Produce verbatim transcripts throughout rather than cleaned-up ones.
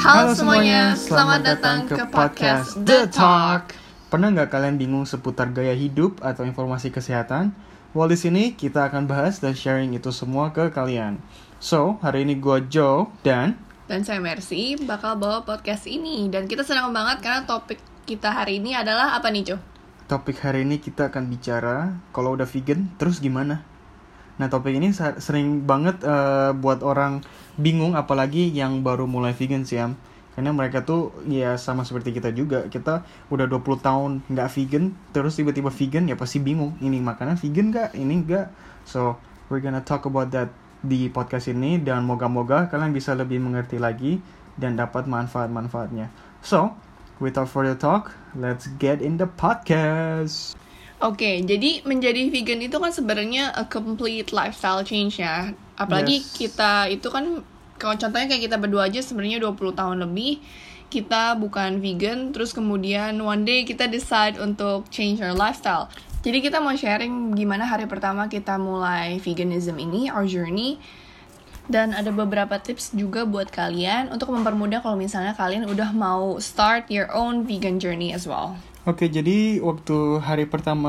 Halo semuanya, selamat datang ke podcast The Talk. Pernah nggak kalian bingung seputar gaya hidup atau informasi kesehatan? Well, di sini kita akan bahas dan sharing itu semua ke kalian. So, hari ini gue Joe dan Dan saya Mercy bakal bawa podcast ini. Dan kita senang banget karena topik kita hari ini adalah apa nih, Jo? Topik hari ini kita akan bicara kalau udah vegan, terus gimana? Nah, topik ini sering banget uh, buat orang bingung, apalagi yang baru mulai vegan sih, Am. Karena mereka tuh ya sama seperti kita juga. Kita udah dua puluh tahun nggak vegan, terus tiba-tiba vegan, ya pasti bingung. Ini makanan vegan nggak? Ini nggak? So, we're gonna talk about that di podcast ini. Dan moga-moga kalian bisa lebih mengerti lagi dan dapat manfaat-manfaatnya. So, without further talk, let's get in the podcast. Oke, okay, jadi menjadi vegan itu kan sebenarnya a complete lifestyle change ya. Apalagi yes. Kita itu kan, kalau contohnya kayak kita berdua aja sebenarnya dua puluh tahun lebih kita bukan vegan, terus kemudian one day kita decide untuk change our lifestyle. Jadi kita mau sharing gimana hari pertama kita mulai veganism ini, our journey. Dan ada beberapa tips juga buat kalian untuk mempermudah kalau misalnya kalian udah mau start your own vegan journey as well. Oke, okay, jadi waktu hari pertama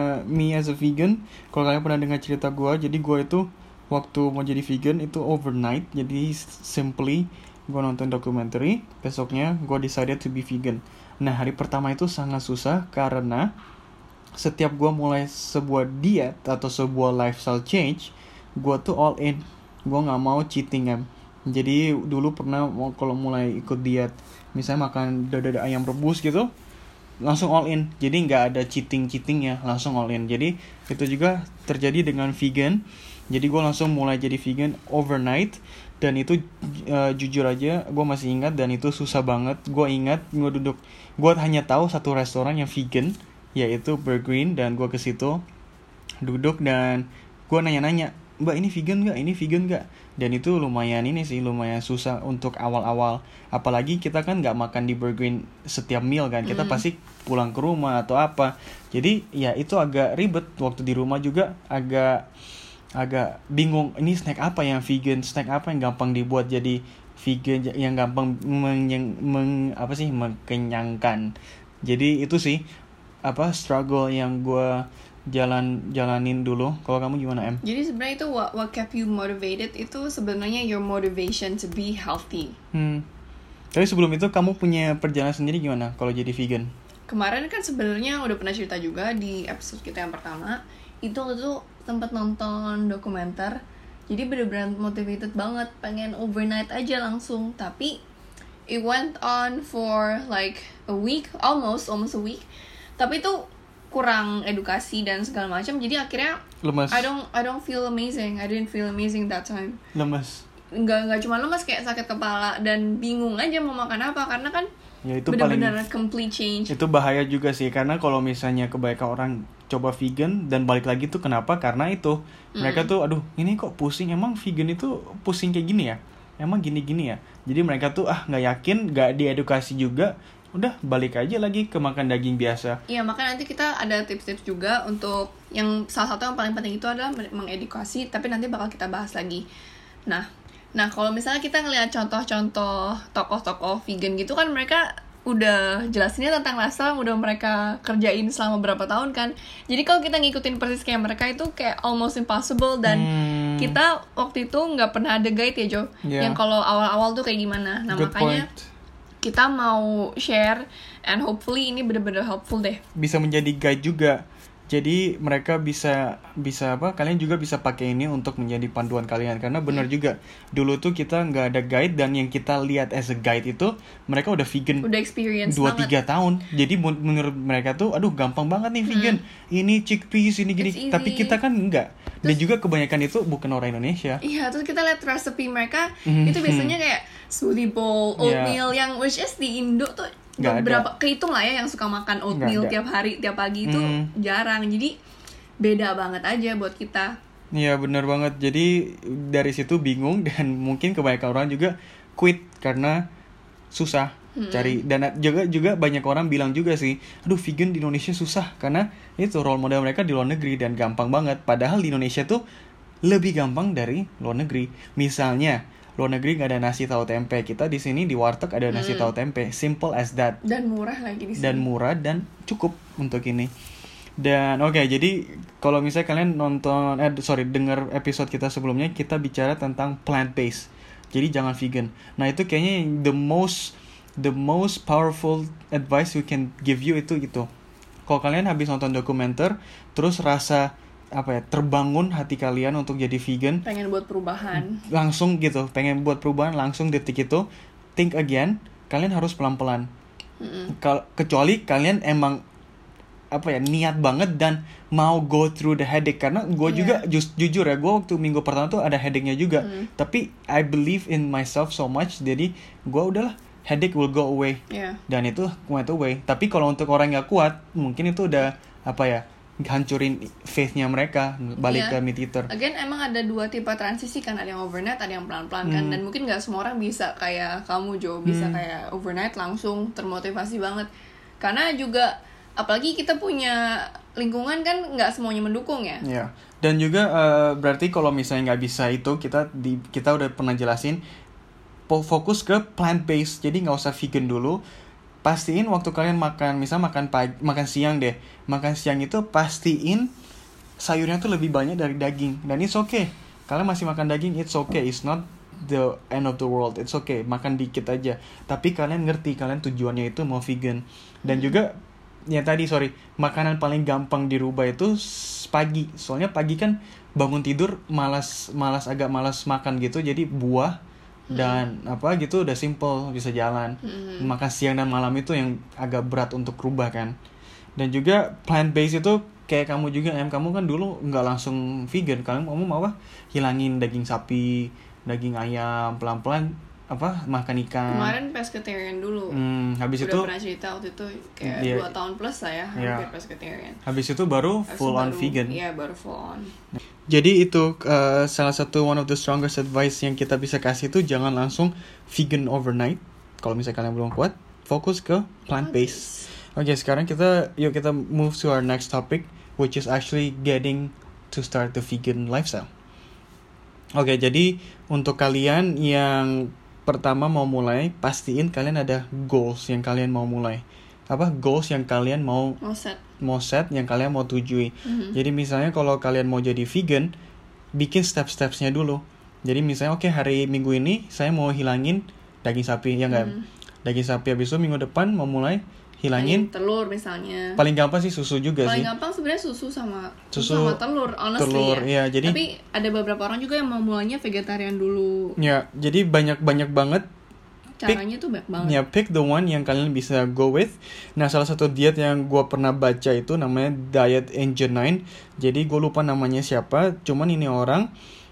me as a vegan, kalau kalian pernah dengar cerita gue, jadi gue itu waktu mau jadi vegan itu overnight. Jadi simply gue nonton documentary, besoknya gue decided to be vegan. Nah, hari pertama itu sangat susah karena setiap gue mulai sebuah diet atau sebuah lifestyle change, gue tuh all in. Gue gak mau cheating, em. Jadi dulu pernah kalau mulai ikut diet, misalnya makan dada ayam rebus gitu, langsung all in. Jadi nggak ada cheating-cheatingnya, langsung all in. Jadi itu juga terjadi dengan vegan. Jadi gue langsung mulai jadi vegan overnight. Dan itu uh, jujur aja gue masih ingat, dan itu susah banget. Gue ingat gue duduk, gue hanya tahu satu restoran yang vegan, yaitu Burgreen. Dan gue ke situ duduk dan gue nanya-nanya, Mbak, ini vegan nggak? Ini vegan nggak? Dan itu lumayan ini sih, lumayan susah untuk awal-awal. Apalagi kita kan nggak makan di Burgreen setiap meal kan. Kita mm. pasti pulang ke rumah atau apa. Jadi ya itu agak ribet. Waktu di rumah juga agak agak bingung. Ini snack apa yang vegan? Snack apa yang gampang dibuat jadi vegan, yang gampang meng, meng, apa sih mengenyangkan. Jadi itu sih apa struggle yang gue jalan jalanin dulu. Kalau kamu gimana, Em? Jadi sebenarnya itu what, what kept you motivated itu sebenarnya your motivation to be healthy. Hmm. Tapi sebelum itu kamu punya perjalanan sendiri gimana kalau jadi vegan? Kemarin kan sebenarnya udah pernah cerita juga di episode kita yang pertama. Itu tuh tempat nonton dokumenter. Jadi bener-bener motivated banget, pengen overnight aja langsung. Tapi it went on for like a week, almost almost a week. Tapi itu kurang edukasi dan segala macam, jadi akhirnya lemas. I don't I don't feel amazing. I didn't feel amazing that time. Lemas. Enggak enggak cuma lemas, kayak sakit kepala dan bingung aja mau makan apa, karena kan ya, itu benar-benar paling, complete change. Itu bahaya juga sih, karena kalau misalnya kebanyakan orang coba vegan dan balik lagi tuh kenapa? Karena itu mereka mm. tuh aduh ini kok pusing, emang vegan itu pusing kayak gini ya? Emang gini-gini ya? Jadi mereka tuh ah nggak yakin, nggak diedukasi juga. Udah balik aja lagi ke makan daging biasa. Iya, maka nanti kita ada tips-tips juga untuk yang salah satu yang paling penting itu adalah mengedukasi, tapi nanti bakal kita bahas lagi. Nah, nah kalau misalnya kita ngelihat contoh-contoh tokoh-tokoh vegan gitu kan, mereka udah jelasinnya tentang lifestyle, udah mereka kerjain selama berapa tahun kan. Jadi kalau kita ngikutin persis kayak mereka itu kayak almost impossible. Dan hmm. kita waktu itu nggak pernah ada guide ya, Jo, yeah. Yang kalau awal-awal tuh kayak gimana. Nah, Good makanya point. Kita mau share and hopefully ini benar-benar helpful deh. Bisa menjadi guide juga. Jadi mereka bisa bisa apa? Kalian juga bisa pakai ini untuk menjadi panduan kalian, karena benar hmm. juga dulu tuh kita nggak ada guide, dan yang kita lihat as a guide itu mereka udah vegan udah experience dua tiga tahun. Jadi menurut mereka tuh aduh gampang banget nih vegan. Hmm. Ini chickpeas ini gini. Tapi kita kan enggak. Terus, dan juga kebanyakan itu bukan orang Indonesia. Iya, terus kita lihat resepi mereka mm-hmm. itu biasanya kayak smoothie bowl, oatmeal yeah. yang which is di Indo tuh gak beberapa ada. Kehitung lah ya yang suka makan oatmeal tiap hari, tiap pagi itu mm. jarang. Jadi beda banget aja buat kita. Iya, benar banget. Jadi dari situ bingung, dan mungkin kebanyakan orang juga quit karena susah hmm. cari. Dan juga juga banyak orang bilang juga sih, aduh vegan di Indonesia susah karena itu role model mereka di luar negeri dan gampang banget. Padahal di Indonesia tuh lebih gampang dari luar negeri. Misalnya luar negeri nggak ada nasi tahu tempe, kita di sini di warteg ada nasi Hmm. tahu tempe, simple as that. Dan murah lagi di sini. Dan murah dan cukup untuk ini. Dan oke, okay, jadi kalau misalnya kalian nonton eh sorry dengar episode kita sebelumnya, kita bicara tentang plant based. Jadi jangan vegan. Nah, itu kayaknya the most the most powerful advice we can give you itu gitu. Kalau kalian habis nonton dokumenter terus rasa apa ya, terbangun hati kalian untuk jadi vegan, pengen buat perubahan. Langsung gitu, pengen buat perubahan langsung detik itu, think again, kalian harus pelan-pelan. Mm-mm. Kal- kecuali kalian emang apa ya niat banget dan mau go through the headache, karena gue Yeah. juga ju- jujur ya, gue waktu minggu pertama tuh ada headache-nya juga, Mm. tapi I believe in myself so much, jadi gue udahlah, headache will go away, Yeah. dan itu went away. Tapi kalau untuk orang yang gak kuat, mungkin itu udah apa ya, hancurin faith-nya mereka, balik Yeah. ke meat eater. Again, emang ada dua tipe transisi kan, ada yang overnight, ada yang pelan-pelan kan, Hmm. dan mungkin nggak semua orang bisa kayak kamu Jo, bisa Hmm. kayak overnight langsung termotivasi banget, karena juga apalagi kita punya lingkungan kan nggak semuanya mendukung ya. Ya, dan juga eh, berarti kalau misalnya nggak bisa itu, kita di kita udah pernah jelasin, po- fokus ke plant based, jadi nggak usah vegan dulu. Pastiin waktu kalian makan, misal makan pagi, makan siang deh, makan siang itu pastiin sayurnya tuh lebih banyak dari daging, dan it's okay. Kalian masih makan daging, it's okay, it's not the end of the world, it's okay, makan dikit aja. Tapi kalian ngerti, kalian tujuannya itu mau vegan, dan juga ya tadi sorry makanan paling gampang dirubah itu s- pagi, soalnya pagi kan bangun tidur malas malas agak malas makan gitu, jadi buah dan apa gitu udah simple bisa jalan. Hmm. Makan siang dan malam itu yang agak berat untuk rubah kan. Dan juga plant based itu kayak kamu juga, em kamu kan dulu nggak langsung vegan, kalian kamu mau apa, hilangin daging sapi, daging ayam, pelan-pelan apa makan ikan. Kemarin pescatarian dulu. Hmm, habis Udah itu pernah cerita waktu itu kayak Iya. dua tahun plus saya Iya. hampir pescatarian. habis itu baru Habis full itu on baru- vegan. Iya, baru full on. Jadi itu uh, salah satu one of the strongest advice yang kita bisa kasih itu, jangan langsung vegan overnight. Kalau misalnya kalian belum kuat, fokus ke plant based. Oke, sekarang kita yuk kita move to our next topic, which is actually getting to start the vegan lifestyle. Oke, jadi untuk kalian yang pertama mau mulai, pastiin kalian ada goals yang kalian mau mulai. Apa goals yang kalian mau Mau set. mau set, yang kalian mau tujui. Mhm. Jadi misalnya kalau kalian mau jadi vegan, bikin step-stepsnya dulu. Jadi misalnya oke okay, hari minggu ini saya mau hilangin daging sapi, ya enggak? Hmm. Daging sapi, habis itu minggu depan mau mulai hilangin. telur misalnya. Paling gampang sih susu juga Paling sih. gampang sebenarnya susu sama Susu, sama telur, honestly telur, ya. ya, jadi- Tapi ada beberapa orang juga yang mau mulainya vegetarian dulu. Ya, jadi banyak-banyak banget. Caranya tuh banyak banget. Ya, pick the one yang kalian bisa go with. Nah, salah satu diet yang gue pernah baca itu namanya Diet Engine nine. Jadi gue lupa namanya siapa, cuman ini orang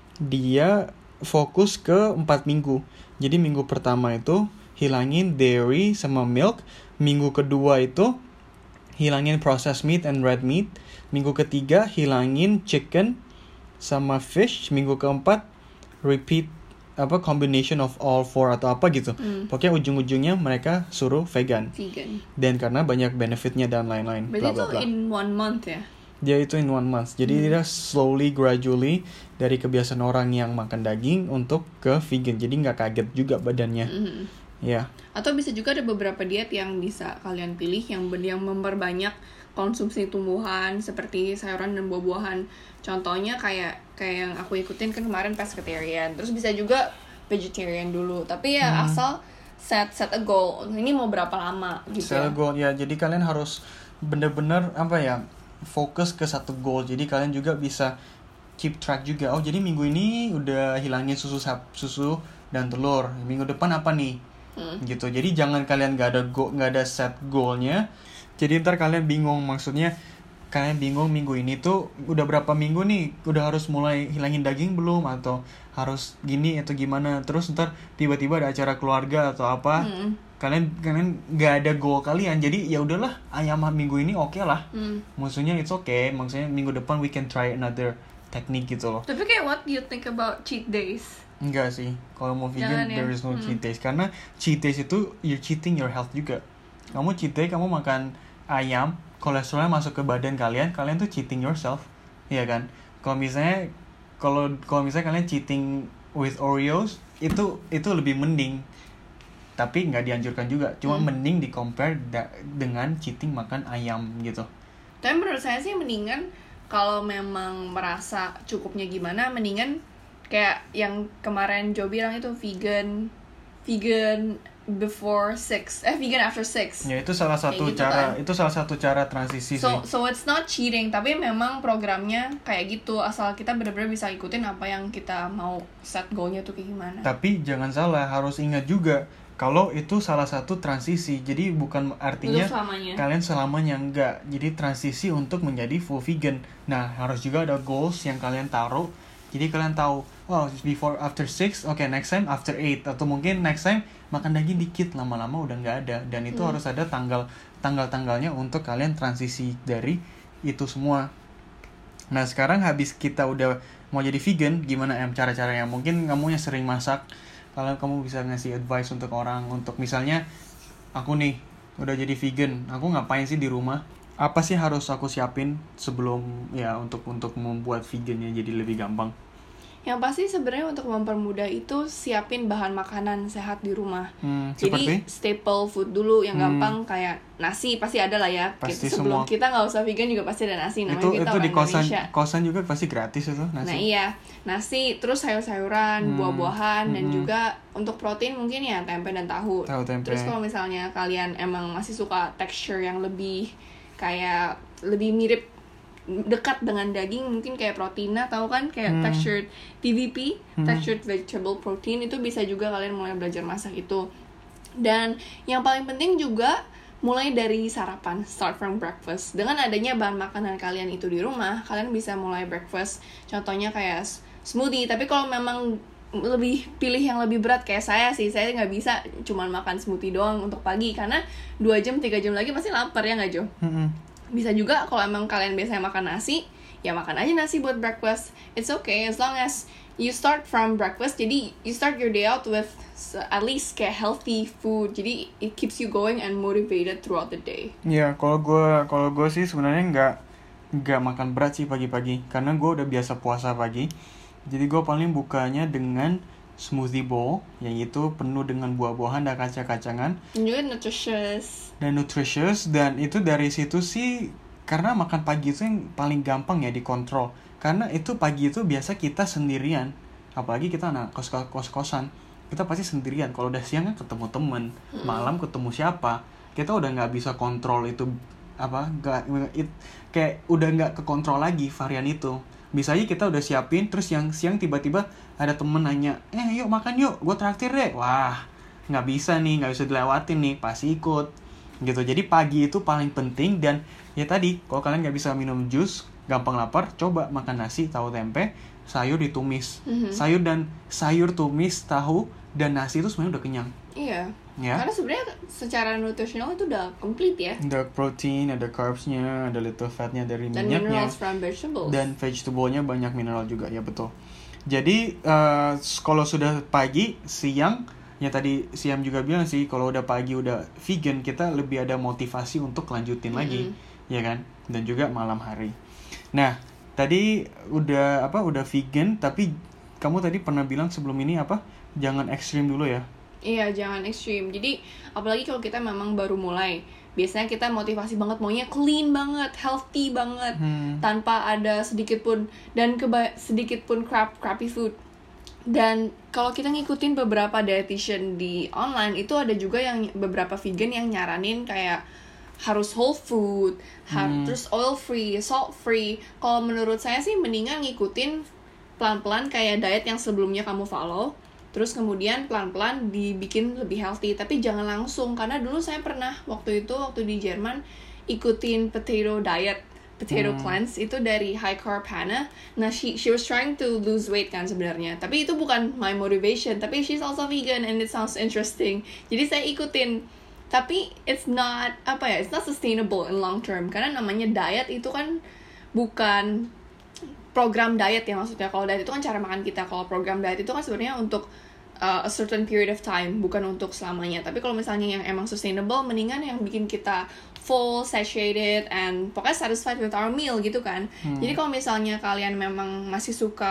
dia fokus ke empat minggu. Jadi minggu pertama itu hilangin dairy sama milk. Minggu kedua itu hilangin processed meat and red meat. Minggu ketiga hilangin chicken sama fish. Minggu keempat repeat apa combination of all four atau apa gitu. Hmm. Pokoknya ujung-ujungnya mereka suruh vegan. Vegan. Dan karena banyak benefitnya dan lain-lain. Berarti Bla itu bla bla. in one month ya? Dia itu in one month. Jadi Hmm. dia slowly, gradually dari kebiasaan orang yang makan daging untuk ke vegan. Jadi nggak kaget juga badannya. Mhm. Ya. Atau bisa juga ada beberapa diet yang bisa kalian pilih yang ber- yang memperbanyak konsumsi tumbuhan seperti sayuran dan buah-buahan. Contohnya kayak kayak yang aku ikutin kan kemarin pescatarian. Terus bisa juga vegetarian dulu. Tapi ya Hmm. asal set set a goal. Ini mau berapa lama gitu ya. Sel goal ya. Jadi kalian harus bener-bener apa ya, fokus ke satu goal. Jadi kalian juga bisa keep track juga. Oh, jadi minggu ini udah hilangin susu sap, susu dan telur. Minggu depan apa nih? Hmm. Gitu. Jadi jangan kalian gak ada go, gak ada set goalnya. Jadi ntar kalian bingung, maksudnya kalian bingung minggu ini tuh udah berapa minggu nih, udah harus mulai hilangin daging belum, atau harus gini atau gimana. Terus ntar tiba-tiba ada acara keluarga atau apa, Hmm. kalian kalian gak ada goal kalian. Jadi ya udahlah, ayam minggu ini oke lah. Hmm. Maksudnya it's okay, maksudnya minggu depan we can try another technique gitu loh. Tapi kayak what do you think about cheat days? Enggak sih, kalau mau Jangan vegan ya. there is no Hmm. cheat days. Karena cheat days itu you're cheating your health juga. Kamu cheat day, kamu makan ayam, kolesterolnya masuk ke badan kalian, kalian tuh cheating yourself, iya kan? Kalau misalnya kalau kalau misalnya kalian cheating with Oreos itu itu lebih mending, tapi nggak dianjurkan juga, cuma hmm. mending di compare da- dengan cheating makan ayam gitu. Tapi menurut saya sih mendingan kalau memang merasa cukupnya gimana, mendingan kayak yang kemarin Jo bilang itu vegan vegan before six, eh vegan after six. Ya itu salah satu gitu cara, kan? Itu salah satu cara transisi so, sih. So it's not cheating, tapi memang programnya kayak gitu, asal kita benar-benar bisa ikutin apa yang kita mau set goalnya tuh kayak gimana. Tapi jangan salah, harus ingat juga kalau itu salah satu transisi, jadi bukan artinya selamanya. Kalian selamanya enggak. Jadi transisi untuk menjadi full vegan. Nah harus juga ada goals yang kalian taruh. Jadi kalian tahu, oh before after six, oke okay, next time after eight, atau mungkin next time makan daging dikit, lama-lama udah nggak ada. Dan itu hmm. harus ada tanggal tanggal-tanggalnya untuk kalian transisi dari itu semua. Nah sekarang habis kita udah mau jadi vegan, gimana em cara-caranya? Mungkin kamu yang sering masak, kalau kamu bisa ngasih advice untuk orang, untuk misalnya aku nih udah jadi vegan, aku ngapain sih di rumah? Apa sih harus aku siapin sebelum ya untuk untuk membuat vegannya jadi lebih gampang? Yang pasti sebenarnya untuk mempermudah itu siapin bahan makanan sehat di rumah. Hmm, Jadi seperti? staple food dulu yang hmm. gampang, kayak nasi pasti ada lah ya. Pasti sebelum semua. Kita nggak usah vegan juga pasti ada nasi. Namanya itu kita itu orang di kosan Indonesia. kosan juga pasti gratis itu nasi. Nah iya, nasi, terus sayur-sayuran, hmm. buah-buahan, hmm. dan juga untuk protein mungkin ya tempe dan tahu. Tahu tempe. Terus kalau misalnya kalian emang masih suka texture yang lebih kayak lebih mirip dekat dengan daging, mungkin kayak Proteina, tahu kan, kayak hmm. textured T V P, hmm. textured vegetable protein, itu bisa juga kalian mulai belajar masak itu. Dan yang paling penting juga mulai dari sarapan, start from breakfast. Dengan adanya bahan makanan kalian itu di rumah, kalian bisa mulai breakfast. Contohnya kayak smoothie, tapi kalau memang lebih pilih yang lebih berat kayak saya sih, saya nggak bisa cuman makan smoothie doang untuk pagi, karena dua jam tiga jam lagi pasti lapar ya nggak Jo? Hmm. Bisa juga kalau emang kalian biasanya makan nasi, ya makan aja nasi buat breakfast. It's okay as long as you start from breakfast. Jadi you start your day out with at least kayak healthy food. Jadi it keeps you going and motivated throughout the day. Iya, kalau gue kalau gue sih sebenarnya nggak nggak makan berat sih pagi-pagi, karena gue udah biasa puasa pagi. Jadi gue paling bukanya dengan smoothie bowl, yang itu penuh dengan buah-buahan dan kacang-kacangan. Dan juga nutritious. Dan nutritious, dan itu dari situ sih, karena makan pagi itu yang paling gampang ya dikontrol. Karena itu pagi itu biasa kita sendirian, apalagi kita anak kos-kosan, kita pasti sendirian. Kalau udah siang kan ketemu temen, hmm. malam ketemu siapa, kita udah nggak bisa kontrol itu apa, nggak it, kayak udah nggak kekontrol lagi varian itu. Bisa aja kita udah siapin, terus yang siang tiba-tiba ada temen nanya, eh yuk makan yuk, gue traktir deh. Wah, nggak bisa nih, nggak bisa dilewatin nih, pasti ikut gitu. Jadi pagi itu paling penting. Dan ya tadi, kalau kalian nggak bisa minum jus, gampang lapar, coba makan nasi, tahu tempe, sayur ditumis. Mm-hmm. Sayur dan sayur tumis, tahu dan nasi itu sebenarnya udah kenyang. Iya. Ya? Karena sebenarnya secara nutrisional itu udah complete ya. Ada protein, ada carbs-nya, ada little fat-nya dari dan minyaknya. Dan minerals from vegetables. Dan vegetable-nya banyak mineral juga, ya betul. Jadi uh, kalau sudah pagi, siang, ya tadi Siam juga bilang sih, kalau udah pagi udah vegan, kita lebih ada motivasi untuk lanjutin mm-hmm. lagi, ya kan? Dan juga malam hari. Nah, tadi udah apa? Udah vegan, tapi kamu tadi pernah bilang sebelum ini apa? Jangan ekstrim dulu ya. Iya, jangan ekstrim. Jadi, apalagi kalau kita memang baru mulai, biasanya kita motivasi banget, maunya clean banget, healthy banget, hmm. tanpa ada sedikit pun, dan keba- sedikit pun crap, crappy food. Dan kalau kita ngikutin beberapa dietitian di online, itu ada juga yang beberapa vegan yang nyaranin kayak harus whole food, hmm. terus oil free, salt free. Kalau menurut saya sih mendingan ngikutin pelan-pelan kayak diet yang sebelumnya kamu follow, terus kemudian pelan-pelan dibikin lebih healthy. Tapi jangan langsung, karena dulu saya pernah waktu itu waktu di Jerman ikutin potato diet, potato hmm. cleanse itu dari High Carb Hannah. Nah, she she was trying to lose weight kan sebenarnya, tapi itu bukan my motivation. Tapi she's also vegan and it sounds interesting, jadi saya ikutin. Tapi it's not apa ya, it's not sustainable in long term, karena namanya diet itu kan bukan program diet ya, maksudnya. Kalau diet itu kan cara makan kita, kalau program diet itu kan sebenarnya untuk uh, a certain period of time, bukan untuk selamanya. Tapi kalau misalnya yang emang sustainable, mendingan yang bikin kita full, satiated, and pokoknya satisfied with our meal gitu kan. hmm. Jadi kalau misalnya kalian memang masih suka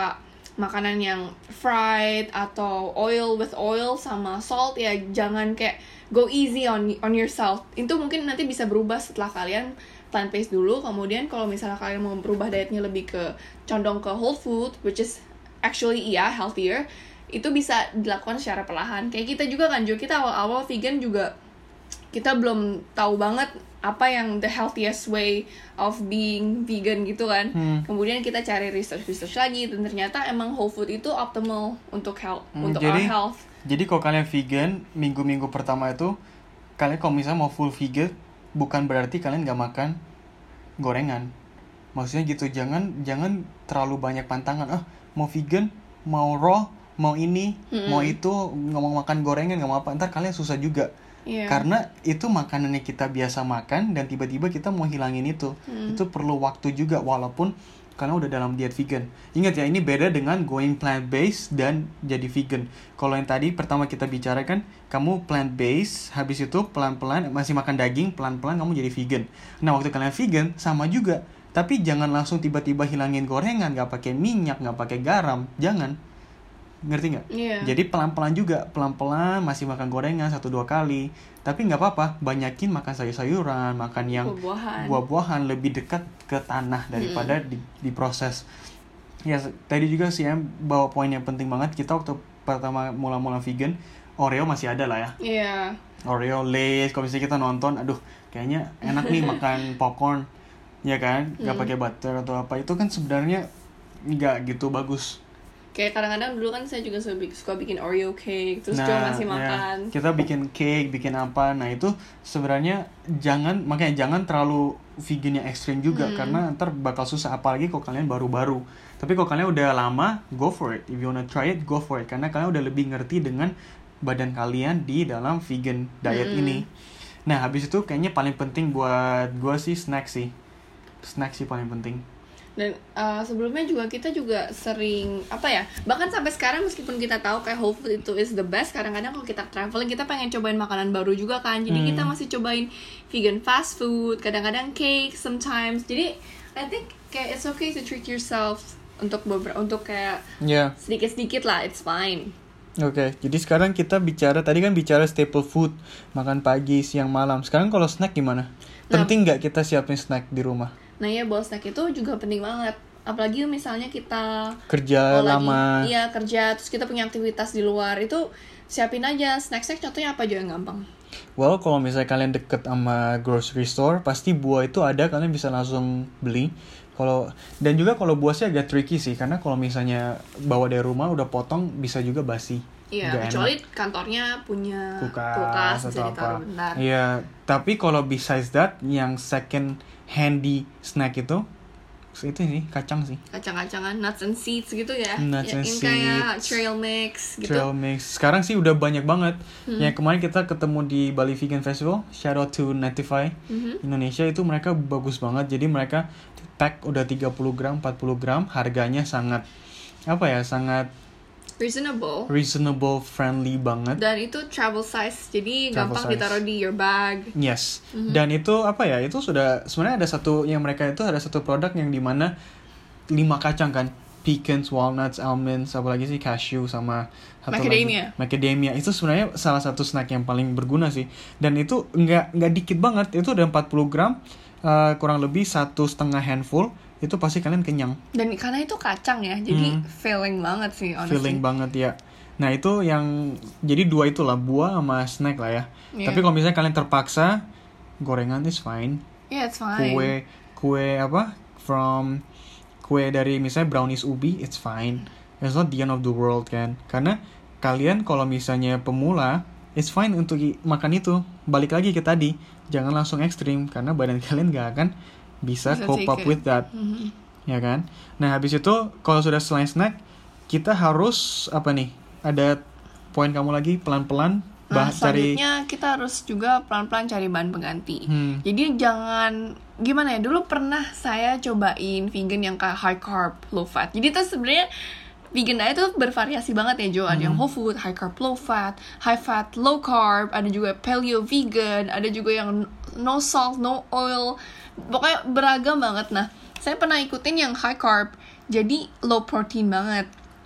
makanan yang fried atau oil with oil sama salt, ya jangan kayak go easy on on yourself. Itu mungkin nanti bisa berubah setelah kalian plant based dulu. Kemudian kalau misalnya kalian mau berubah dietnya lebih ke condong ke whole food, which is actually iya healthier, itu bisa dilakukan secara perlahan. Kayak kita juga kan Jo, kita awal-awal vegan juga kita belum tahu banget apa yang the healthiest way of being vegan gitu kan. Hmm. Kemudian kita cari research-research lagi dan ternyata emang whole food itu optimal untuk health, hmm, untuk jadi, our health. Jadi kalau kalian vegan, minggu-minggu pertama itu kalian kalau misalnya mau full vegan, bukan berarti kalian nggak makan gorengan. Maksudnya gitu, jangan jangan terlalu banyak pantangan. Ah, mau vegan, mau raw, mau ini, hmm. mau itu, nggak mau makan gorengan, nggak mau apa. Ntar kalian susah juga. Yeah. Karena itu makanannya kita biasa makan dan tiba-tiba kita mau hilangin itu. Hmm. Itu perlu waktu juga walaupun kalian udah dalam diet vegan. Ingat ya, ini beda dengan going plant-based dan jadi vegan. Kalau yang tadi pertama kita bicara kan, kamu plant-based, habis itu pelan-pelan masih makan daging, pelan-pelan kamu jadi vegan. Nah, waktu kalian vegan sama juga. Tapi jangan langsung tiba-tiba hilangin gorengan, nggak pakai minyak, nggak pakai garam. Jangan. Ngerti nggak? Yeah. Jadi pelan-pelan juga, pelan-pelan masih makan gorengan satu dua kali, tapi nggak apa-apa, banyakin makan sayur-sayuran, makan yang buah-buahan, buah-buahan lebih dekat ke tanah daripada hmm. di, diproses. Ya tadi juga sih em bawa poin yang penting banget. Kita waktu pertama mula-mula vegan, Oreo masih ada lah ya. Iya. Yeah. Oreo, Lay's, kalau misalnya kita nonton, aduh kayaknya enak nih makan popcorn, ya kan? Nggak hmm. pakai butter atau apa, itu kan sebenarnya nggak gitu bagus. Kayak kadang-kadang dulu kan saya juga suka bikin Oreo cake, terus nah, Jo masih makan. Ya, kita bikin cake, bikin apa. Nah itu sebenarnya jangan, makanya jangan terlalu vegan yang ekstrim juga, hmm. karena ntar bakal susah, apalagi kalau kalian baru-baru. Tapi kalau kalian udah lama, go for it. If you wanna try it, go for it. Karena kalian udah lebih ngerti dengan badan kalian di dalam vegan diet hmm. ini. Nah habis itu kayaknya paling penting buat gue sih snack sih. Snack sih paling penting. Dan uh, sebelumnya juga kita juga sering apa ya, bahkan sampai sekarang meskipun kita tahu kayak whole food itu is the best, kadang-kadang kalau kita traveling kita pengen cobain makanan baru juga kan, jadi hmm. kita masih cobain vegan fast food, kadang-kadang cake sometimes. Jadi I think kayak it's okay to treat yourself untuk beberapa, untuk kayak yeah. sedikit-sedikit lah, it's fine. Oke, okay, jadi sekarang kita bicara, tadi kan bicara staple food, makan pagi, siang, malam. Sekarang kalau snack gimana? Penting nggak nah, kita siapin snack di rumah? Nah ya, bawa snack itu juga penting banget. Apalagi misalnya kita kerja oh, lama. Lagi, iya kerja, terus kita punya aktivitas di luar, itu siapin aja snack-snack. Contohnya apa aja yang gampang? Well, kalau misalnya kalian deket sama grocery store, pasti buah itu ada, kalian bisa langsung beli. Kalau dan juga kalau buah sih agak tricky sih, karena kalau misalnya bawa dari rumah udah potong, bisa juga basi. Iya, kecuali kantornya punya kulkas, kulkas atau bisa ditaruh bentar. Iya, tapi kalau besides that, yang second handy snack itu, itu sih kacang sih. Kacang-kacangan, nuts and seeds gitu ya. Nuts ya, and yang seeds. Kayak trail mix gitu. Trail mix. Sekarang sih udah banyak banget. Hmm. Yang kemarin kita ketemu di Bali Vegan Festival, shout out to Netify mm-hmm. Indonesia, itu mereka bagus banget. Jadi mereka pack udah tiga puluh gram, empat puluh gram, harganya sangat apa ya, sangat reasonable reasonable friendly banget, dan itu travel size, jadi travel gampang size. Ditaruh di your bag. Yes. Mm-hmm. Dan itu apa ya, itu sudah sebenarnya ada satu yang mereka itu ada satu produk yang dimana lima kacang kan, pecans, walnuts, almonds, apalagi sih cashew sama macadamia. Lagi, macadamia itu sebenarnya salah satu snack yang paling berguna sih. Dan itu nggak nggak dikit banget, itu ada empat puluh gram, uh, kurang lebih satu setengah handful. Itu pasti kalian kenyang. Dan karena itu kacang ya, jadi hmm. filling banget sih, honestly. Filling banget ya. Nah itu yang, jadi dua itulah, buah sama snack lah ya. Yeah. Tapi kalau misalnya kalian terpaksa, gorengan is fine. Yeah, it's fine. Kue, kue apa, from, kue dari misalnya brownies ubi, it's fine. It's not the end of the world kan. Karena kalian kalau misalnya pemula, it's fine untuk makan itu. Balik lagi ke tadi, jangan langsung ekstrim, karena badan kalian gak akan bisa, bisa cope up it. with that, mm-hmm. ya kan? Nah habis itu kalau sudah selain snack, kita harus apa nih? Ada poin kamu lagi pelan-pelan. Nah bah, selanjutnya cari... kita harus juga pelan-pelan cari bahan pengganti. Hmm. Jadi jangan gimana ya? Dulu pernah saya cobain vegan yang kayak high carb, low fat. Jadi itu sebenarnya vegan diet itu bervariasi banget ya Jo. Ada hmm. yang whole food, high carb, low fat, high fat, low carb. Ada juga paleo vegan. Ada juga yang no salt, no oil. Pokoknya beragam banget. Nah, saya pernah ikutin yang high carb, jadi low protein banget.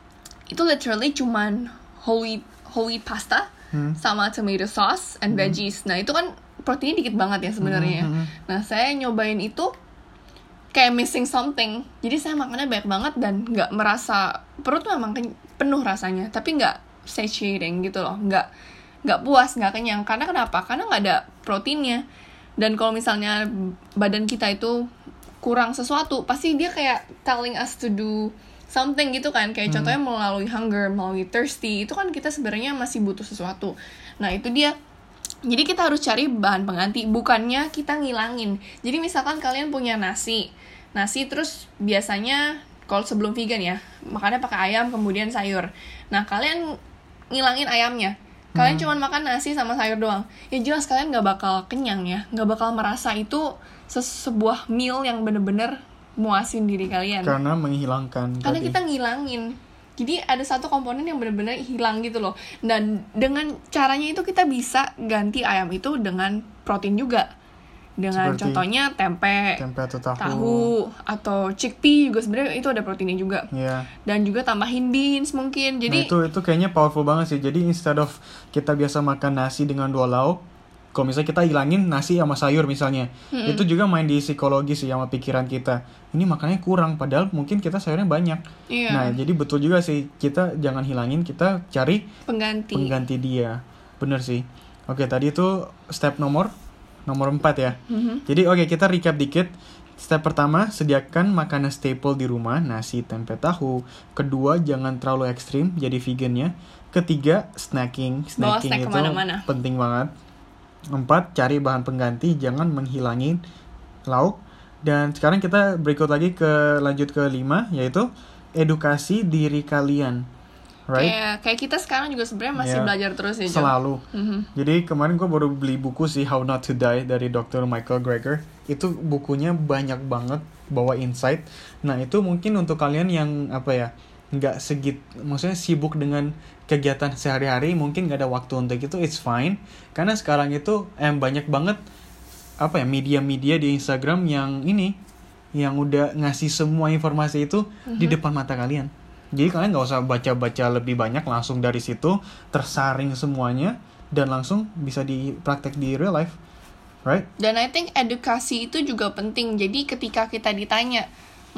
itu literally cuman whole wheat, whole wheat pasta hmm. sama tomato sauce and hmm. veggies. Nah itu kan proteinnya dikit banget ya sebenarnya. Hmm. Nah saya nyobain itu kayak missing something. Jadi saya makannya banyak banget dan nggak merasa perut memang penuh rasanya, tapi nggak satiating gitu loh, nggak nggak puas, nggak kenyang. Karena kenapa? Karena nggak ada proteinnya. Dan kalau misalnya badan kita itu kurang sesuatu, pasti dia kayak telling us to do something gitu kan. Kayak hmm. contohnya melalui hunger, melalui thirsty, itu kan kita sebenarnya masih butuh sesuatu. Nah itu dia. Jadi kita harus cari bahan pengganti, bukannya kita ngilangin. Jadi misalkan kalian punya nasi, nasi terus biasanya kalau sebelum vegan ya, makannya pakai ayam kemudian sayur. Nah kalian ngilangin ayamnya, kalian hmm. cuma makan nasi sama sayur doang, ya jelas kalian nggak bakal kenyang ya, nggak bakal merasa itu se- sebuah meal yang bener-bener muasin diri kalian. Karena menghilangkan. Karena tadi. kita ngilangin. Jadi ada satu komponen yang bener-bener hilang gitu loh. Dan dengan caranya itu kita bisa ganti ayam itu dengan protein juga. Dengan seperti contohnya tempe, tempe atau tahu. tahu atau chickpea juga sebenarnya itu ada proteinnya juga. Yeah. Dan juga tambahin beans mungkin. Jadi nah, itu itu kayaknya powerful banget sih. Jadi instead of kita biasa makan nasi dengan dua lauk, kalau misalnya kita hilangin nasi sama sayur misalnya, mm-hmm. itu juga main di psikologi sih sama pikiran kita. Ini makannya kurang padahal mungkin kita sayurnya banyak. Yeah. Nah, jadi betul juga sih, kita jangan hilangin, kita cari pengganti. Pengganti dia. Bener sih. Oke, tadi itu step nomor Nomor empat ya. Mm-hmm. Jadi oke okay, kita recap dikit. Step pertama, sediakan makanan staple di rumah, nasi, tempe, tahu. Kedua, jangan terlalu ekstrim jadi vegannya. Ketiga, snacking. Snacking snack itu kemana-mana. Penting banget. Empat, cari bahan pengganti, jangan menghilangin lauk. Dan sekarang kita berikut lagi ke lanjut ke lima, yaitu edukasi diri kalian. Right? Kayak, kayak kita sekarang juga sebenarnya masih yeah. belajar terus ya, John. Selalu. Mm-hmm. Jadi kemarin gue baru beli buku sih How Not to Die dari dokter Michael Greger. Itu bukunya banyak banget bawa insight. Nah itu mungkin untuk kalian yang apa ya, nggak segit, maksudnya sibuk dengan kegiatan sehari-hari, mungkin nggak ada waktu untuk itu, it's fine. Karena sekarang itu eh, banyak banget apa ya media-media di Instagram yang ini, yang udah ngasih semua informasi itu mm-hmm. di depan mata kalian. Jadi kalian gak usah baca-baca lebih banyak, langsung dari situ tersaring semuanya dan langsung bisa dipraktek di real life, right? Dan I think edukasi itu juga penting. Jadi ketika kita ditanya,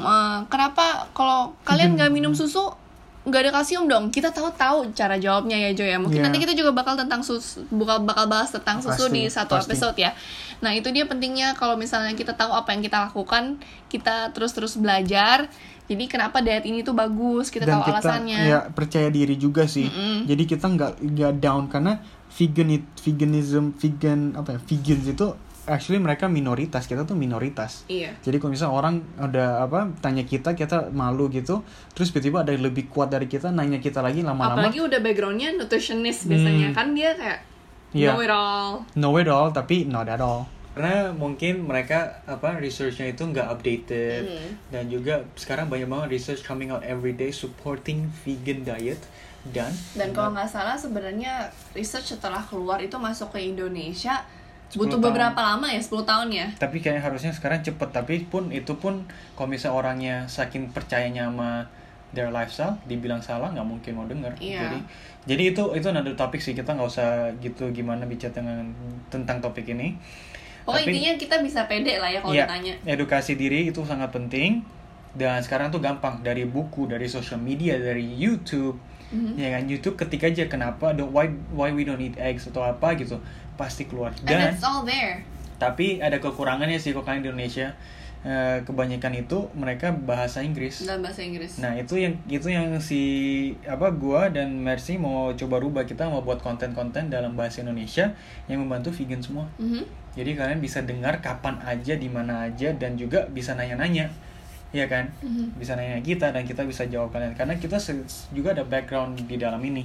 kenapa kalau kalian gak minum susu gak ada kalsium dong? Kita tahu-tahu cara jawabnya ya Jo ya. Mungkin yeah. nanti kita juga bakal tentang susu, bakal bakal bahas tentang susu pasti, di satu pasti. episode ya. Nah itu dia pentingnya kalau misalnya kita tahu apa yang kita lakukan, kita terus-terus belajar. Jadi kenapa diet ini tuh bagus, kita dan tahu kita, alasannya. Ya percaya diri juga sih. Mm-mm. Jadi kita nggak nggak down karena vegan it, veganism, vegan apa ya, vegans itu actually mereka minoritas, kita tuh minoritas. Iya. Jadi kalau misalnya orang ada apa tanya kita, kita malu gitu, terus tiba-tiba ada yang lebih kuat dari kita nanya kita lagi lama-lama. Apalagi udah backgroundnya nutritionist biasanya, hmm. kan dia kayak yeah. know it all. Know it all tapi not at all. Karena mungkin mereka apa researchnya itu nggak updated mm. dan juga sekarang banyak banget research coming out every day supporting vegan diet dan dan kalau nggak salah sebenarnya research setelah keluar itu masuk ke Indonesia butuh beberapa tahun. lama ya sepuluh tahun ya. Tapi kayaknya harusnya sekarang cepet, tapi pun itu pun kalau misalnya orangnya saking percayanya sama their lifestyle dibilang salah nggak mungkin mau denger. Yeah. Jadi jadi itu itu another topik sih, kita nggak usah gitu gimana bicara dengan tentang topik ini. Pokoknya tapi, intinya kita bisa pede lah ya kalau iya, ditanya. Edukasi diri itu sangat penting. Dan sekarang tuh gampang, dari buku, dari social media, dari YouTube. Mm-hmm. Ya kan, YouTube ketik aja kenapa the why why we don't eat eggs atau apa gitu, pasti keluar. Dan and it's all there. Tapi ada kekurangannya sih kalau kalian di Indonesia. E, kebanyakan itu mereka bahasa Inggris. Dalam bahasa Inggris. Nah, itu yang itu yang si apa gua dan Mercy mau coba rubah, kita mau buat konten-konten dalam bahasa Indonesia yang membantu vegan semua. Mm-hmm. Jadi kalian bisa dengar kapan aja, di mana aja, dan juga bisa nanya-nanya. Iya kan? Mm-hmm. Bisa nanya kita dan kita bisa jawab kalian karena kita juga ada background di dalam ini.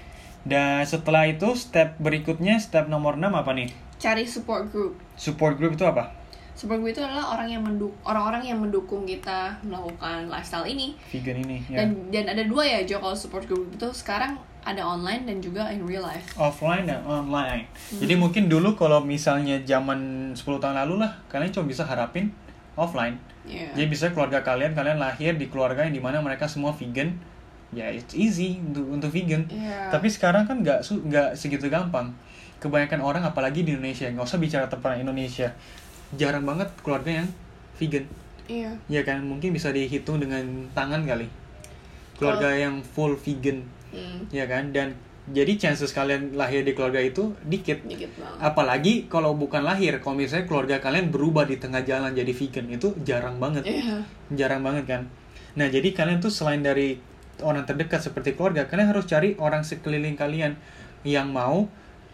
Dan setelah itu step berikutnya, step nomor enam apa nih? Cari support group. Support group itu apa? Support group itu adalah orang yang menduk orang-orang yang mendukung kita melakukan lifestyle ini. Vegan ini. Ya. Dan dan ada dua ya Jo kalau support group itu, sekarang ada online dan juga in real life. Offline dan online. Hmm. Jadi mungkin dulu kalau misalnya zaman sepuluh tahun lalu lah, kalian cuma bisa harapin offline. Yeah. Jadi bisa keluarga kalian, kalian lahir di keluarga yang dimana mereka semua vegan, ya it's easy untuk untuk vegan. Yeah. Tapi sekarang kan nggak su- nggak segitu gampang. Kebanyakan orang apalagi di Indonesia, nggak usah bicara tentang Indonesia, jarang banget keluarga yang vegan. Iya. Ya kan, mungkin bisa dihitung dengan tangan kali keluarga Kalo... yang full vegan. Hmm. Ya kan, dan jadi chances kalian lahir di keluarga itu dikit. Dikit banget. Apalagi kalau bukan lahir, kalau misalnya keluarga kalian berubah di tengah jalan jadi vegan, itu jarang banget. Yeah. Jarang banget kan. Nah, jadi kalian tuh selain dari orang terdekat seperti keluarga, kalian harus cari orang sekeliling kalian yang mau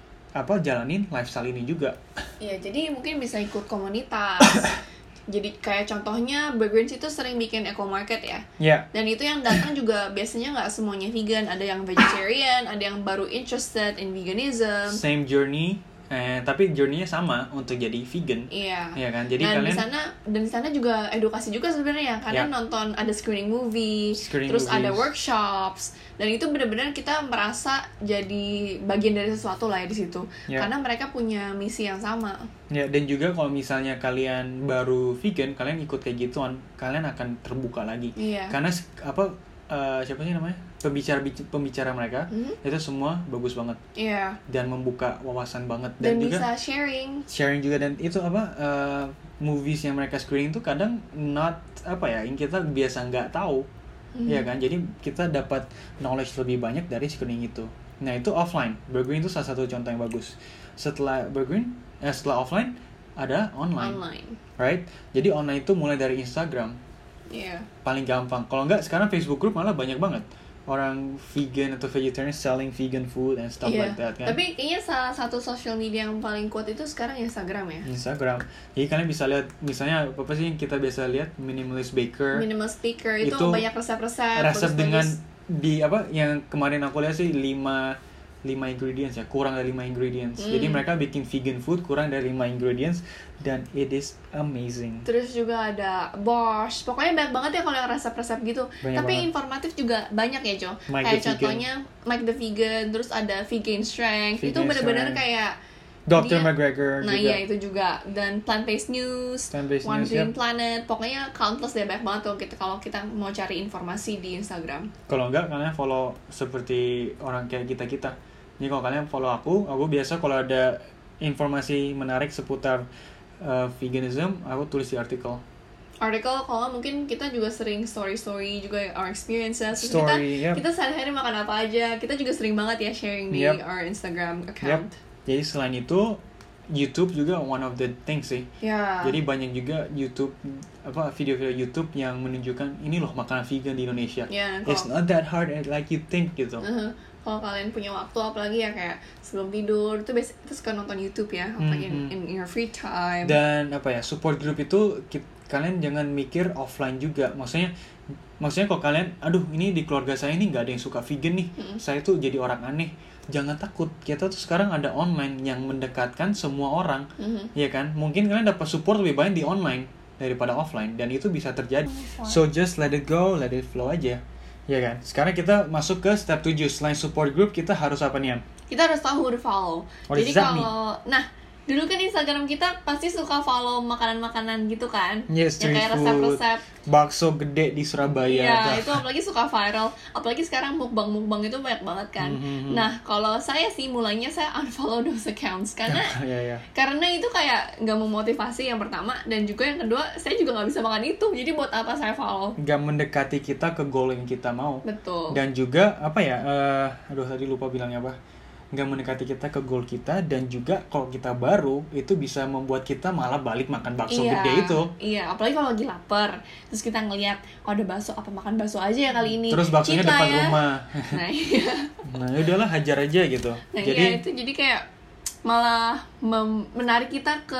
apa jalanin lifestyle ini juga. Iya, jadi mungkin bisa ikut komunitas. Jadi kayak contohnya Burgerins itu sering bikin eco market ya. Yeah. Dan itu yang datang juga biasanya nggak semuanya vegan, ada yang vegetarian, ada yang baru interested in veganism. Same journey. Eh, tapi journey-nya sama untuk jadi vegan. Iya. Iya kan? Jadi dan kalian di sana dan di sana juga edukasi juga sebenarnya. Kalian ya. nonton ada screening movie, Screening terus movies. ada workshops, dan itu benar-benar kita merasa jadi bagian dari sesuatu lah ya di situ. Ya. Karena mereka punya misi yang sama. Ya, dan juga kalau misalnya kalian baru vegan, kalian ikut kayak gituan, kalian akan terbuka lagi. Iya. Karena apa uh, siapa sih namanya? Pembicara pembicara mereka Mm-hmm. itu semua bagus banget. Iya. Dan membuka wawasan banget Dan, dan, juga bisa sharing. sharing juga, dan itu apa uh, movies yang mereka screening itu kadang not apa ya yang kita biasa nggak tahu. Mm-hmm. Ya kan, jadi kita dapat knowledge lebih banyak dari screening itu. Nah, itu offline. Burgerins itu salah satu contoh yang bagus. Setelah Burgerins, eh, setelah offline ada online. Online. Right? Jadi online itu mulai dari Instagram. Iya. Paling gampang. Kalau nggak sekarang Facebook group malah banyak banget orang vegan atau vegetarian selling vegan food and stuff Iya. like that kan. Tapi kayaknya salah satu social media yang paling kuat itu sekarang Instagram ya. Instagram. Jadi kalian bisa lihat misalnya apa sih yang kita biasa lihat, minimalist baker. Minimal speaker itu, Itu banyak resep-resep. Resep dengan bagus-bagus. di apa yang kemarin aku lihat sih lima lima ingredients ya, kurang dari lima ingredients. Hmm. Jadi mereka bikin vegan food kurang dari lima ingredients dan it is amazing. Terus juga ada borscht. Pokoknya banyak banget ya kalau yang resep-resep gitu. Banyak Tapi banget. informatif juga banyak ya, Jo. Mike Kayak the contohnya Mike the Vegan, terus ada Vegan Strength. Vegan itu benar-benar Strength. kayak dokter dia- McGregor Nah juga. iya itu juga. Dan Plant-Based News, Plant-Based One News, Green yep. Planet. Pokoknya countless deh, banyak banget tuh kita kalau kita mau cari informasi di Instagram. Kalau enggak kalian follow seperti orang kayak kita-kita. Jadi kalau kalian follow aku, aku biasa kalau ada informasi menarik seputar uh, veganism, aku tulis di artikel. Artikel kalau nggak mungkin kita juga sering story-story juga our experiences. Terus Story, kita yep. kita sehari-hari makan apa aja. Kita juga sering banget ya sharing di Yep. our Instagram Yep. account. Jadi selain itu, YouTube juga one of the things sih. Ya. Jadi banyak juga YouTube apa video-video YouTube yang menunjukkan ini loh makanan vegan di Indonesia. Ya, It's kalau not that hard like you think gitu. uh-huh. Kalau kalian punya waktu apalagi ya kayak sebelum tidur itu biasa itu suka nonton YouTube ya, apalagi Mhm. in, in your free time. Dan apa ya, support group itu ki- kalian jangan mikir offline juga. Maksudnya maksudnya kalau kalian aduh ini di keluarga saya ini nggak ada yang suka vegan nih. Mm-mm. Saya tuh jadi orang aneh. Jangan takut. Kita tuh sekarang ada online yang mendekatkan semua orang. Mhm. Ya kan? Mungkin kalian dapat support lebih banyak di online daripada offline dan itu bisa terjadi. Oh, So just let it go, let it flow aja. Ya kan? Sekarang kita masuk ke step tujuh. Selain support group, kita harus apa nih, Am? Kita harus tahu who to follow. What Jadi does that mean? kalau nah dulu kan Instagram kita pasti suka follow makanan-makanan gitu kan, Yes, yang street kayak food. resep-resep. Bakso gede di Surabaya. Iya, Dah. itu apalagi suka viral. Apalagi sekarang mukbang-mukbang itu banyak banget kan. Mhm. Nah, kalau saya sih mulainya saya unfollow those accounts karena Iya, iya. karena itu kayak nggak memotivasi yang pertama, dan juga yang kedua saya juga nggak bisa makan itu. Jadi buat apa saya follow? Gak mendekati kita ke goal yang kita mau. Betul. Dan juga apa ya? eh, aduh tadi lupa bilangnya apa. Gak mendekati kita ke goal kita, dan juga kalau kita baru itu bisa membuat kita malah balik makan bakso iya, gede itu. Iya, apalagi kalau lagi lapar. Terus kita ngelihat, oh ada bakso, apa makan bakso aja ya kali ini. Terus baksonya Cheat lah depan ya. rumah. Nah, iya. Nah, udahlah hajar aja gitu. Nah, Jadi iya itu jadi kayak malah mem- menarik kita ke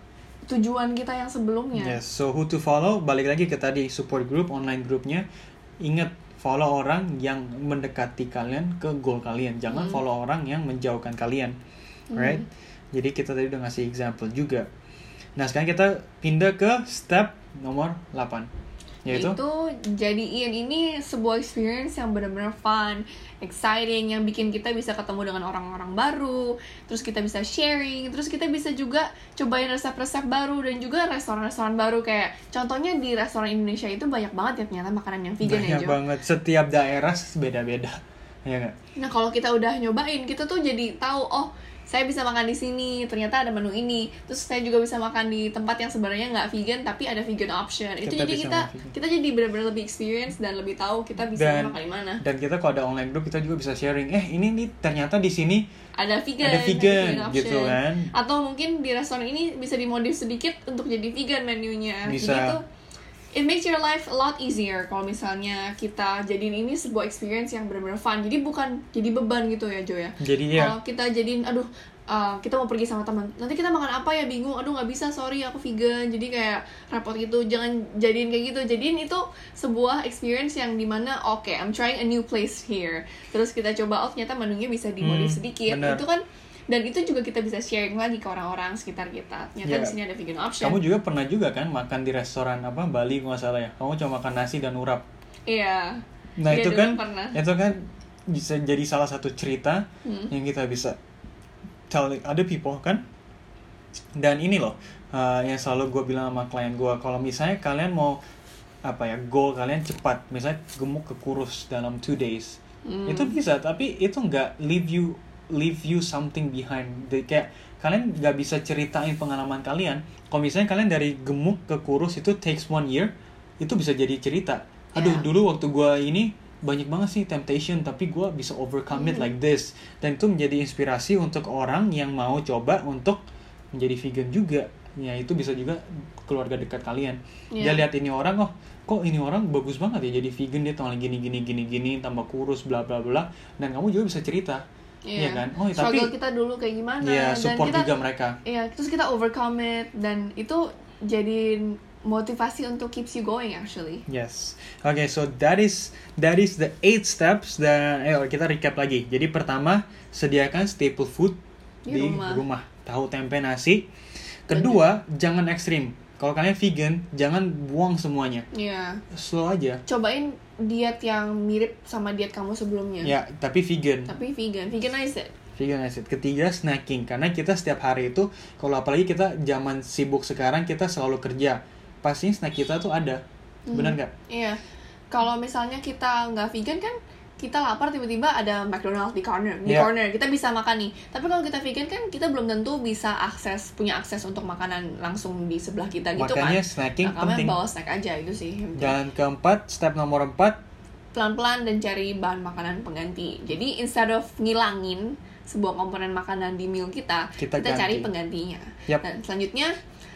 tujuan kita yang sebelumnya. yes, so who to follow? Balik lagi ke tadi support group, online groupnya. Ingat, follow orang yang mendekati kalian ke goal kalian. Jangan Hmm. follow orang yang menjauhkan kalian. Right? Jadi kita tadi udah ngasih example juga. Nah, sekarang kita pindah ke step nomor delapan. Yaitu? Itu jadiin ini sebuah experience yang benar-benar fun, exciting, yang bikin kita bisa ketemu dengan orang-orang baru, terus kita bisa sharing, terus kita bisa juga cobain resep-resep baru dan juga restoran-restoran baru. Kayak contohnya di restoran Indonesia itu banyak banget ya ternyata makanan yang vegan. Banyak ya Jo. banget, setiap daerah beda-beda, ya nggak? Nah kalau kita udah nyobain, kita tuh jadi tahu, oh saya bisa makan di sini, ternyata ada menu ini. Terus saya juga bisa makan di tempat yang sebenarnya nggak vegan tapi ada vegan option. Itu Kita jadi bisa kita makan. kita jadi benar-benar lebih experience dan lebih tahu kita bisa Dan- makan di mana. Dan kita kalau ada online group kita juga bisa sharing. Eh ini nih ternyata di sini Ada vegan, ada vegan, option. gitu kan? Atau mungkin di restoran ini bisa dimodif sedikit untuk jadi vegan menunya. Bisa. Jadi itu it makes your life a lot easier kalau misalnya kita jadiin ini sebuah experience yang benar-benar fun. Jadi bukan jadi beban gitu ya Jo ya. Jadi ya Kalau kita jadiin, aduh, uh, kita mau pergi sama teman, nanti kita makan apa ya, bingung, aduh nggak bisa, sorry aku vegan, jadi kayak repot gitu. Jangan jadiin kayak gitu, jadiin itu sebuah experience yang dimana, oke, okay, I'm trying a new place here. Terus kita coba, oh ternyata menunya bisa dimodif Hmm, sedikit. benar. Itu kan, dan itu juga kita bisa sharing lagi ke orang-orang sekitar kita. Ternyata Ya. di sini ada vegan option. kamu juga pernah juga kan makan di restoran apa Bali kalau nggak salah ya. Kamu cuma makan nasi dan urap. Iya. Nah Iya, itu dulu kan pernah. itu kan bisa jadi salah satu cerita Hmm. yang kita bisa tell other people kan. Dan ini loh uh, yang selalu gue bilang sama klien gue, kalau misalnya kalian mau apa ya goal kalian cepat, misalnya gemuk ke kurus dalam two days, Hmm. itu bisa, tapi itu nggak leave you leave you something behind. The, kayak kalian nggak bisa ceritain pengalaman kalian. Kalau misalnya kalian dari gemuk ke kurus itu takes one year, itu bisa jadi cerita. Aduh Yeah. dulu waktu gue ini banyak banget sih temptation, tapi gue bisa overcome it Hmm. like this. Dan itu menjadi inspirasi untuk orang yang mau coba untuk menjadi vegan juga. Ya itu bisa juga keluarga dekat kalian. Dia Yeah. lihat ini orang, oh kok ini orang bagus banget ya jadi vegan, dia tahun gini gini gini gini tambah kurus bla bla bla, dan kamu juga bisa cerita. Iya kan? Oh, tapi struggle kita dulu kayak gimana, Iya, dan support kita juga mereka. iya, terus kita overcome it, dan itu jadi motivasi untuk keeps you going actually. Yes. Okay, so that is that is the eight steps. Dan ayo kita recap lagi. Jadi pertama, sediakan staple food Di di, rumah. rumah. Tahu, tempe, nasi. Kedua, jangan ekstrim. Kalau kalian vegan, jangan buang semuanya. Iya. Slow aja. Cobain diet yang mirip sama diet kamu sebelumnya. Ya, tapi vegan. Tapi vegan, veganize it. Veganize it. Ketiga, snacking. Karena kita setiap hari itu, kalau apalagi kita zaman sibuk sekarang, kita selalu kerja. Pasti snack kita tuh ada. Benar nggak? Iya. Kalau misalnya kita nggak vegan kan, kita lapar tiba-tiba ada McDonald's di corner, di Yeah. corner kita bisa makan nih. Tapi kalau kita vegan kan kita belum tentu bisa akses punya akses untuk makanan langsung di sebelah kita gitu kan. Makanya snacking Nah, kalian penting. bawa snack aja itu sih. yang penting. Dan keempat, step nomor empat, Pelan-pelan dan cari bahan makanan pengganti. Jadi instead of ngilangin sebuah komponen makanan di meal kita, Kita kita, cari ganti. penggantinya. Yap. Dan selanjutnya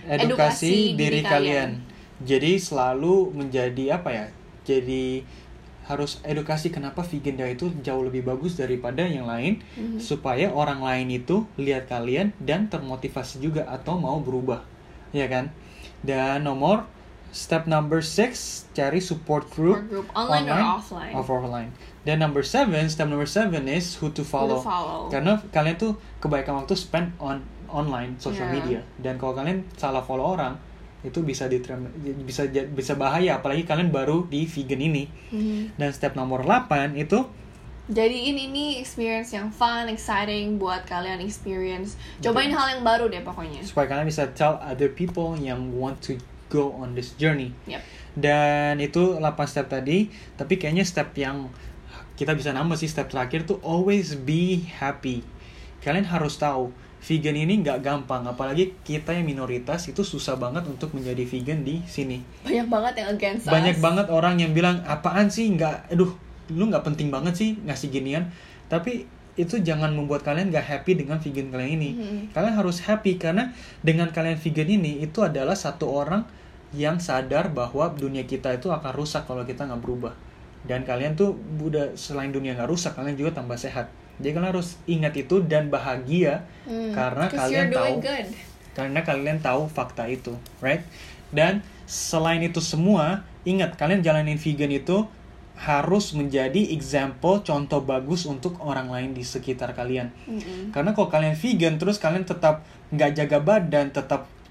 edukasi diri kalian. Jadi selalu menjadi apa ya? Jadi harus edukasi kenapa vegan diet itu jauh lebih bagus daripada yang lain, Mhm. supaya orang lain itu lihat kalian dan termotivasi juga atau mau berubah, ya kan? Dan nomor step number six, cari support group, Support group, online or offline. or offline. Dan number seven, step number seven is who to follow. Who to follow. Karena kalian tuh kebanyakan waktu spend on online social Yeah. media, dan kalau kalian salah follow orang itu bisa diterima, bisa bisa bahaya, apalagi kalian baru di vegan ini. Mhm. Dan step nomor delapan itu Jadiin ini experience yang fun, exciting buat kalian experience. Cobain hal yang baru deh pokoknya. supaya kalian bisa tell other people yang want to go on this journey. Yep. Dan itu delapan step tadi, tapi kayaknya step yang kita bisa nambah sih, step terakhir tuh always be happy. Kalian harus tahu vegan ini nggak gampang, apalagi kita yang minoritas itu susah banget untuk menjadi vegan di sini. Banyak banget yang against us. Banyak banget orang yang bilang apaan sih, nggak, aduh, lu nggak penting banget sih ngasih ginian. Tapi itu jangan membuat kalian nggak happy dengan vegan kalian ini. Mhm. Kalian harus happy karena dengan kalian vegan ini itu adalah satu orang yang sadar bahwa dunia kita itu akan rusak kalau kita nggak berubah. Dan kalian tuh udah selain dunia nggak rusak, kalian juga tambah sehat. Jadi kalian harus ingat itu dan bahagia Hmm, karena 'cause kalian you're tahu doing good. karena kalian tahu fakta itu, right? Dan selain itu semua, ingat kalian jalanin vegan itu harus menjadi example, contoh bagus untuk orang lain di sekitar kalian. Mm-mm. Karena kalau kalian vegan terus kalian tetap nggak jaga badan, tetap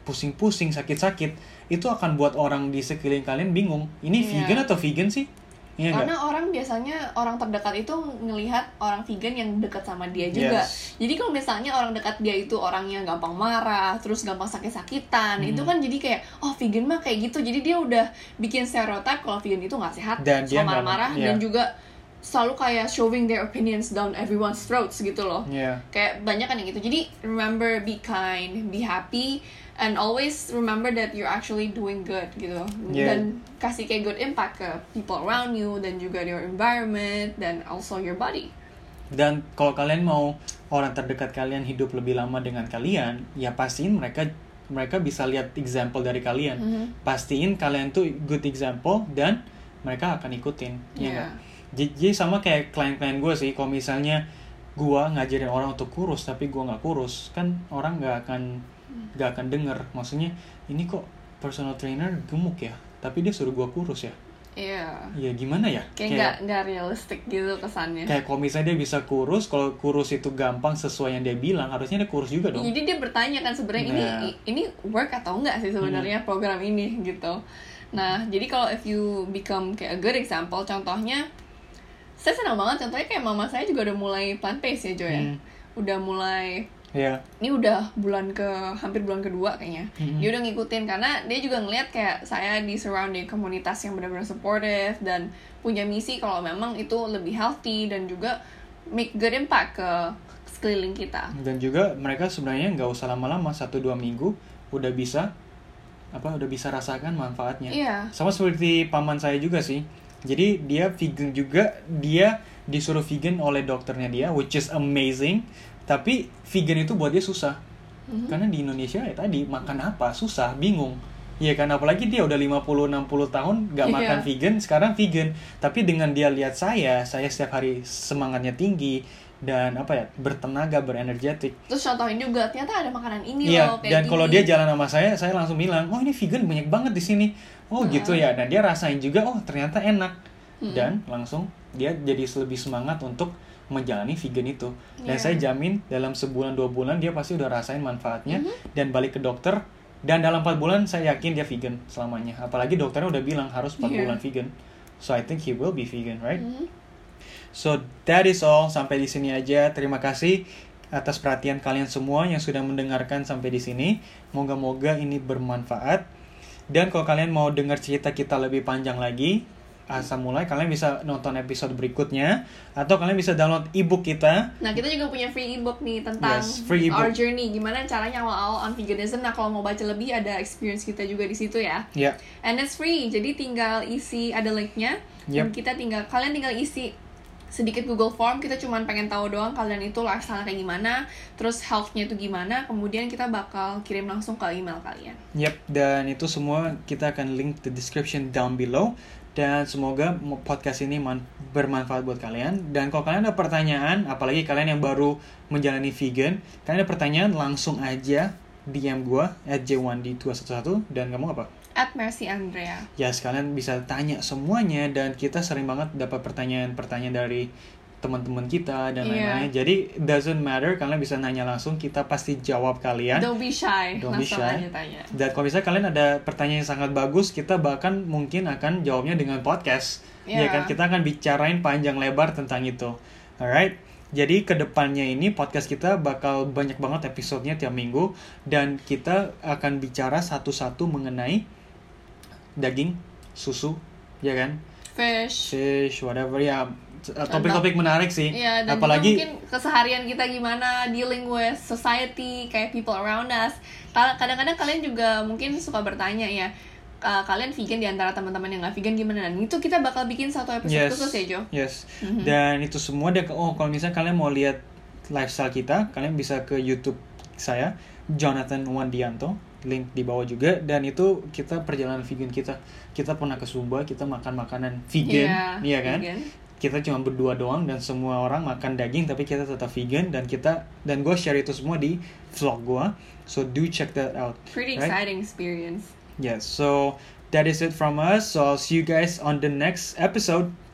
pusing-pusing, sakit-sakit, itu akan buat orang di sekeliling kalian bingung. Ini Iya. vegan atau vegan sih? Iya Karena nggak? orang biasanya, orang terdekat itu ngelihat orang vegan yang dekat sama dia juga. Yes. Jadi kalau misalnya orang dekat dia itu orangnya gampang marah, terus gampang sakit-sakitan, Hmm. itu kan jadi kayak, oh vegan mah kayak gitu. Jadi dia udah bikin stereotype kalau vegan itu nggak sehat, Dan dia suka nggak- marah-marah, iya. dan juga selalu kayak shoving their opinions down everyone's throats gitu loh. Iya. Kayak banyak kan yang gitu. Jadi remember, be kind, be happy, and always remember that you're actually doing good gitu. Yeah. Dan kasih kayak good impact ke people around you, dan juga your environment, dan also your body. Dan kalau kalian mau orang terdekat kalian hidup lebih lama dengan kalian, ya pastiin mereka mereka bisa lihat example dari kalian. Mhm. Pastiin kalian tuh good example dan mereka akan ikutin. Ya Yeah. nggak? J- Jadi sama kayak klien-klien gue sih, kalau misalnya gue ngajarin orang untuk kurus tapi gue nggak kurus, kan orang nggak akan nggak akan denger. Maksudnya ini kok personal trainer gemuk ya, tapi dia suruh gue kurus ya. Iya. Ya gimana ya? Kayak nggak nggak realistik gitu kesannya. Kayak kalau misalnya dia bisa kurus, kalau kurus itu gampang sesuai yang dia bilang, harusnya dia kurus juga dong. Jadi dia bertanya kan sebenarnya ini Nah. ini work atau enggak sih sebenarnya program ini gitu. Nah, jadi kalau if you become kayak a good example, contohnya saya senang banget contohnya kayak mama saya juga udah mulai plant based ya Jo ya. Hmm. Udah mulai, Ya. ini udah bulan ke hampir bulan kedua kayaknya. Mhm. Dia udah ngikutin karena dia juga ngeliat kayak saya di surrounding komunitas yang benar-benar supportive dan punya misi kalau memang itu lebih healthy dan juga make good impact ke sekeliling kita. Dan juga mereka sebenarnya nggak usah lama-lama, satu dua minggu udah bisa apa udah bisa rasakan manfaatnya. Iya. Sama seperti paman saya juga sih. Jadi dia vegan juga, dia disuruh vegan oleh dokternya dia, which is amazing. Tapi vegan itu buat dia susah. Mhm. Karena di Indonesia ya tadi makan apa susah, bingung. Iya kan, apalagi dia udah lima puluh enam puluh tahun gak Iya. makan vegan, sekarang vegan. Tapi dengan dia lihat saya, saya setiap hari semangatnya tinggi dan apa ya, bertenaga, berenergetik. Terus contohin juga ternyata ada makanan ini Iya, loh kayak dan gini. kalau dia jalan sama saya, saya langsung bilang, "Oh, ini vegan banyak banget di sini." Oh, Ah. gitu ya. Dan dia rasain juga, oh, ternyata enak. Hmm. Dan langsung dia jadi lebih semangat untuk menjalani vegan itu. Dan Iya. saya jamin dalam sebulan dua bulan dia pasti udah rasain manfaatnya Mhm. dan balik ke dokter. Dan dalam empat bulan saya yakin dia vegan selamanya. Apalagi dokternya udah bilang harus empat Iya. bulan vegan. So I think he will be vegan, right? Mhm. So that is all, sampai di sini aja. Terima kasih atas perhatian kalian semua yang sudah mendengarkan sampai di sini. Moga-moga ini bermanfaat. Dan kalau kalian mau dengar cerita kita lebih panjang lagi, asal mulai kalian bisa nonton episode berikutnya atau kalian bisa download ebook kita. Nah, kita juga punya free ebook nih tentang Yes, free ebook. our journey, gimana caranya awal-awal on veganism. Nah, kalau mau baca lebih ada experience kita juga di situ ya. Ya, And it's free, jadi tinggal isi, ada linknya. Dan Yep. kita tinggal, kalian tinggal isi sedikit Google Form. Kita cuma pengen tahu doang kalian itu lifestyle kayak gimana, terus health-nya itu gimana. Kemudian kita bakal kirim langsung ke email kalian. yep. Dan itu semua kita akan link the description down below. Dan semoga podcast ini man- bermanfaat buat kalian. Dan kalau kalian ada pertanyaan, apalagi kalian yang baru menjalani vegan, kalian ada pertanyaan langsung aja D M gue at j one d dua satu satu. Dan kamu apa? At Mercy Andrea. Ya, sekalian bisa tanya semuanya. Dan kita sering banget dapat pertanyaan-pertanyaan dari teman-teman kita dan Iya. lain-lainnya. Jadi doesn't matter, kalian bisa nanya langsung, kita pasti jawab kalian. Don't be shy, Don't be langsung shy. aja tanya. Dan kalau misalnya kalian ada pertanyaan yang sangat bagus, kita bahkan mungkin akan jawabnya dengan podcast. Iya. Ya kan, kita akan bicarain panjang lebar tentang itu. Alright. Jadi kedepannya ini podcast kita bakal banyak banget episodenya tiap minggu. Dan kita akan bicara satu-satu mengenai daging, susu, ya kan? Fish. Fish, whatever ya. Topik-topik menarik sih. Iya, dan Apalagi juga mungkin keseharian kita gimana dealing with society, kayak people around us. Ka- Kadang-kadang kalian juga mungkin suka bertanya ya, ka- kalian vegan di antara teman-teman yang nggak vegan gimana? Dan itu kita bakal bikin satu episode yes, khusus ya, Jo? yes. Mhm. Dan itu semua deh. Oh, kalau misalnya kalian mau lihat lifestyle kita, kalian bisa ke YouTube saya, Jonathan Wandianto, link di bawah juga. Dan itu kita perjalanan vegan kita. Kita pernah ke Sumba, kita makan makanan vegan, iya kan? vegan. Kita cuma berdua doang dan semua orang makan daging, tapi kita tetap vegan. Dan kita dan gue share itu semua di vlog gue. So do check that out. Pretty right? exciting experience. Yes, so that is it from us. So I'll see you guys on the next episode.